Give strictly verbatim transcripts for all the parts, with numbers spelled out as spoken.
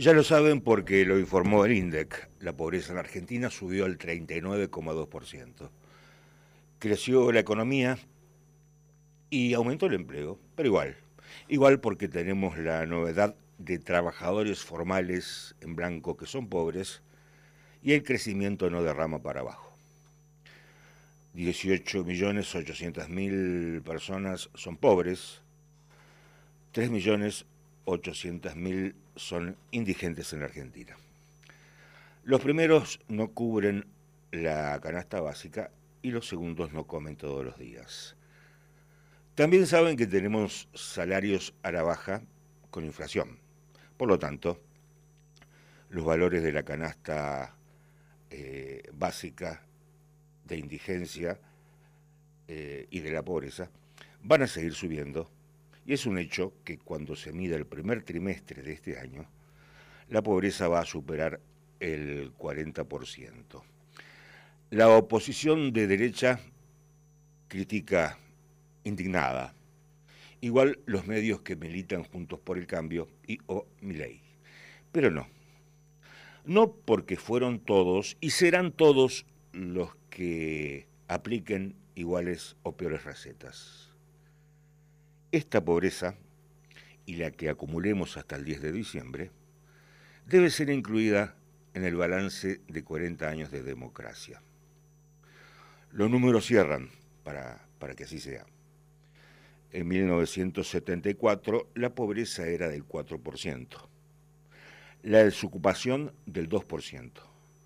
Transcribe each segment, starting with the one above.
Ya lo saben porque lo informó el INDEC. La pobreza en Argentina subió al treinta y nueve coma dos por ciento. Creció la economía y aumentó el empleo, pero igual. Igual porque tenemos la novedad de trabajadores formales en blanco que son pobres y el crecimiento no derrama para abajo. dieciocho millones ochocientas mil personas son pobres, tres millones ochocientos mil son indigentes en la Argentina. Los primeros no cubren la canasta básica y los segundos no comen todos los días. También saben que tenemos salarios a la baja con inflación. Por lo tanto, los valores de la canasta eh, básica de indigencia eh, y de la pobreza van a seguir subiendo. Y es un hecho que cuando se mida el primer trimestre de este año, la pobreza va a superar el cuarenta por ciento. La oposición de derecha critica indignada, igual los medios que militan Juntos por el Cambio y o Milei. Pero no, no porque fueron todos y serán todos los que apliquen iguales o peores recetas. Esta pobreza, y la que acumulemos hasta el diez de diciembre, debe ser incluida en el balance de cuarenta años de democracia. Los números cierran para, para que así sea. En mil novecientos setenta y cuatro la pobreza era del cuatro por ciento, la desocupación del dos por ciento.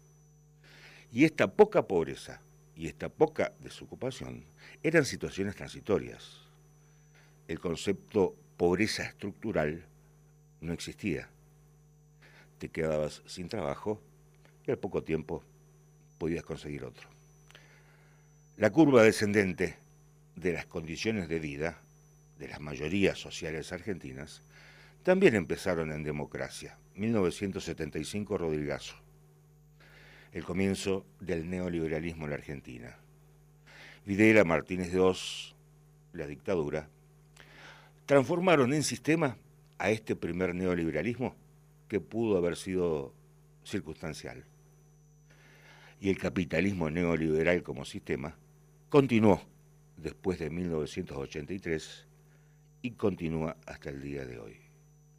Y esta poca pobreza y esta poca desocupación eran situaciones transitorias. El concepto pobreza estructural no existía. Te quedabas sin trabajo y al poco tiempo podías conseguir otro. La curva descendente de las condiciones de vida de las mayorías sociales argentinas también empezaron en democracia. mil novecientos setenta y cinco, Rodrigazo. El comienzo del neoliberalismo en la Argentina. Videla, Martínez de Oz, la dictadura, transformaron en sistema a este primer neoliberalismo que pudo haber sido circunstancial. Y el capitalismo neoliberal como sistema continuó después de mil novecientos ochenta y tres y continúa hasta el día de hoy.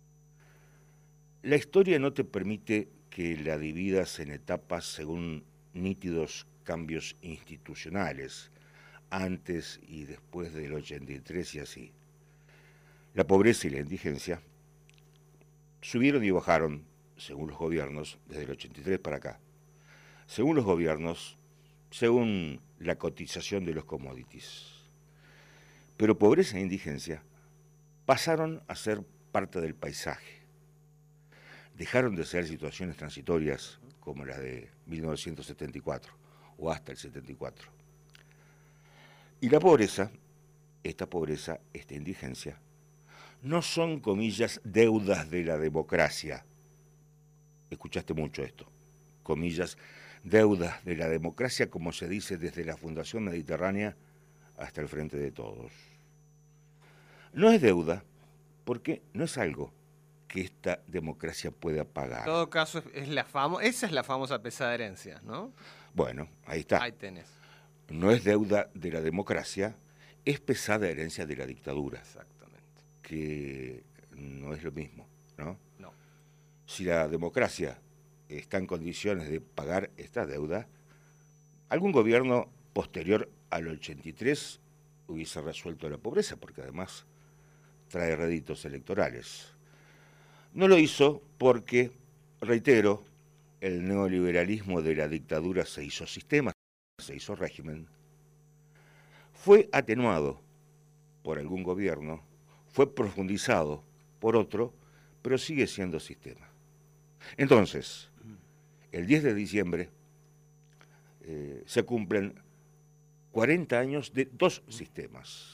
La historia no te permite que la dividas en etapas según nítidos cambios institucionales, antes y después del ochenta y tres y así. La pobreza y la indigencia subieron y bajaron, según los gobiernos, desde el ochenta y tres para acá. Según los gobiernos, según la cotización de los commodities. Pero pobreza e indigencia pasaron a ser parte del paisaje. Dejaron de ser situaciones transitorias como las de mil novecientos setenta y cuatro o hasta el setenta y cuatro. Y la pobreza, esta pobreza, esta indigencia, no son, comillas, deudas de la democracia. Escuchaste mucho esto. Comillas, deudas de la democracia, como se dice desde la Fundación Mediterránea hasta el Frente de Todos. No es deuda porque no es algo que esta democracia pueda pagar. En todo caso, es la famo- esa es la famosa pesada herencia, ¿no? Bueno, ahí está. Ahí tenés. No es deuda de la democracia, es pesada herencia de la dictadura. Exactamente. Que no es lo mismo, ¿no? No. Si la democracia está en condiciones de pagar esta deuda, algún gobierno posterior al ochenta y tres hubiese resuelto la pobreza, porque además trae réditos electorales. No lo hizo porque, reitero, el neoliberalismo de la dictadura se hizo sistema, se hizo régimen, fue atenuado por algún gobierno, fue profundizado por otro, pero sigue siendo sistema. Entonces, el diez de diciembre eh, se cumplen cuarenta años de dos sistemas.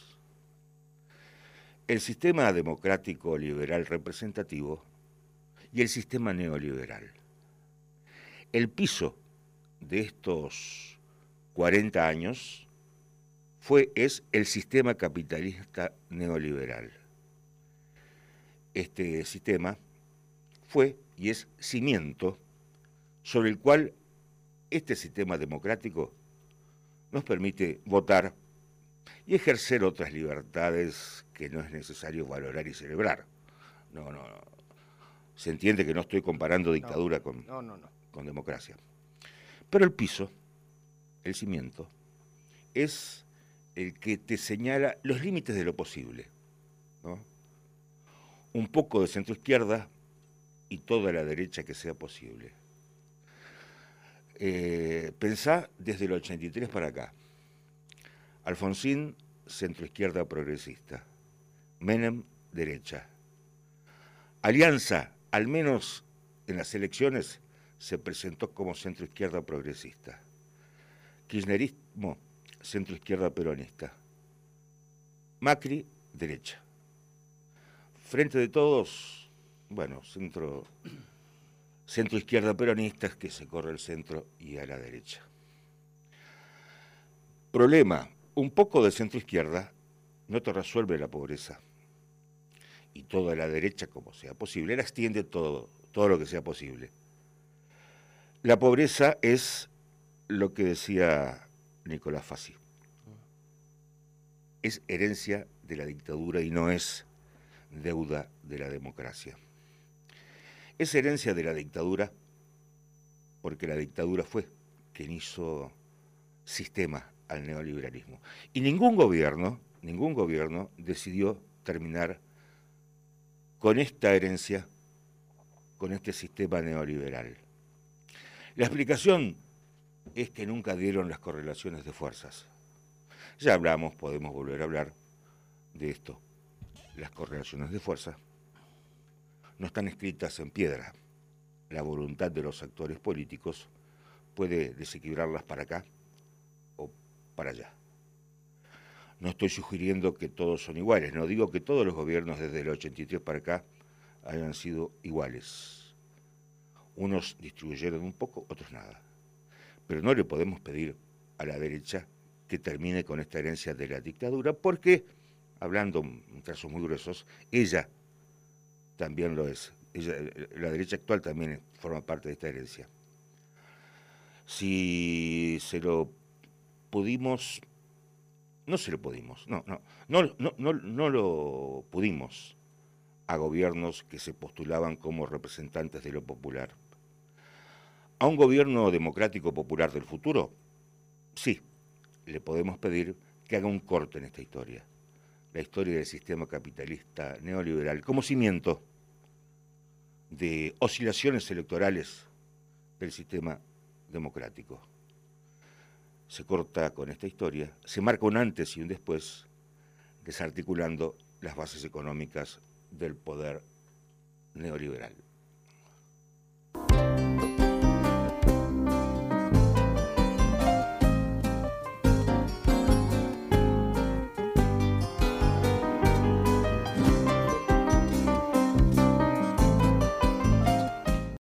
El sistema democrático liberal representativo y el sistema neoliberal. El piso de estos cuarenta años fue, es el sistema capitalista neoliberal. Este sistema fue y es cimiento sobre el cual este sistema democrático nos permite votar y ejercer otras libertades que no es necesario valorar y celebrar. No, no, no. Se entiende que no estoy comparando dictadura no, con, no, no, no. con democracia. Pero el piso, el cimiento, es el que te señala los límites de lo posible, ¿no? Un poco de centro-izquierda y toda la derecha que sea posible. Eh, pensá desde el ochenta y tres para acá. Alfonsín, centro-izquierda progresista. Menem, derecha. Alianza, al menos en las elecciones, se presentó como centro-izquierda progresista. Kirchnerismo, centro-izquierda peronista. Macri, derecha. Frente de Todos, bueno, centro, centro-izquierda peronista, que se corre al centro y a la derecha. Problema, un poco de centro-izquierda no te resuelve la pobreza. Y toda la derecha, como sea posible, la extiende todo, todo lo que sea posible. La pobreza es lo que decía Nicolás Fassi. Es herencia de la dictadura y no es deuda de la democracia. Es herencia de la dictadura porque la dictadura fue quien hizo sistema al neoliberalismo. Y ningún gobierno, ningún gobierno decidió terminar con esta herencia, con este sistema neoliberal. La explicación es que nunca dieron las correlaciones de fuerzas. Ya hablamos, podemos volver a hablar de esto. Las correlaciones de fuerza no están escritas en piedra. La voluntad de los actores políticos puede desequilibrarlas para acá o para allá. No estoy sugiriendo que todos son iguales, no digo que todos los gobiernos desde el ochenta y tres para acá hayan sido iguales. Unos distribuyeron un poco, otros nada. Pero no le podemos pedir a la derecha que termine con esta herencia de la dictadura, porque, hablando en trazos muy gruesos, ella también lo es. Ella, la derecha actual también forma parte de esta herencia. Si se lo pudimos, no se lo pudimos, no, no, no, no, no, no lo pudimos a gobiernos que se postulaban como representantes de lo popular. A un gobierno democrático popular del futuro, sí, le podemos pedir que haga un corte en esta historia, la historia del sistema capitalista neoliberal, como cimiento de oscilaciones electorales del sistema democrático. Se corta con esta historia, se marca un antes y un después, desarticulando las bases económicas del poder neoliberal.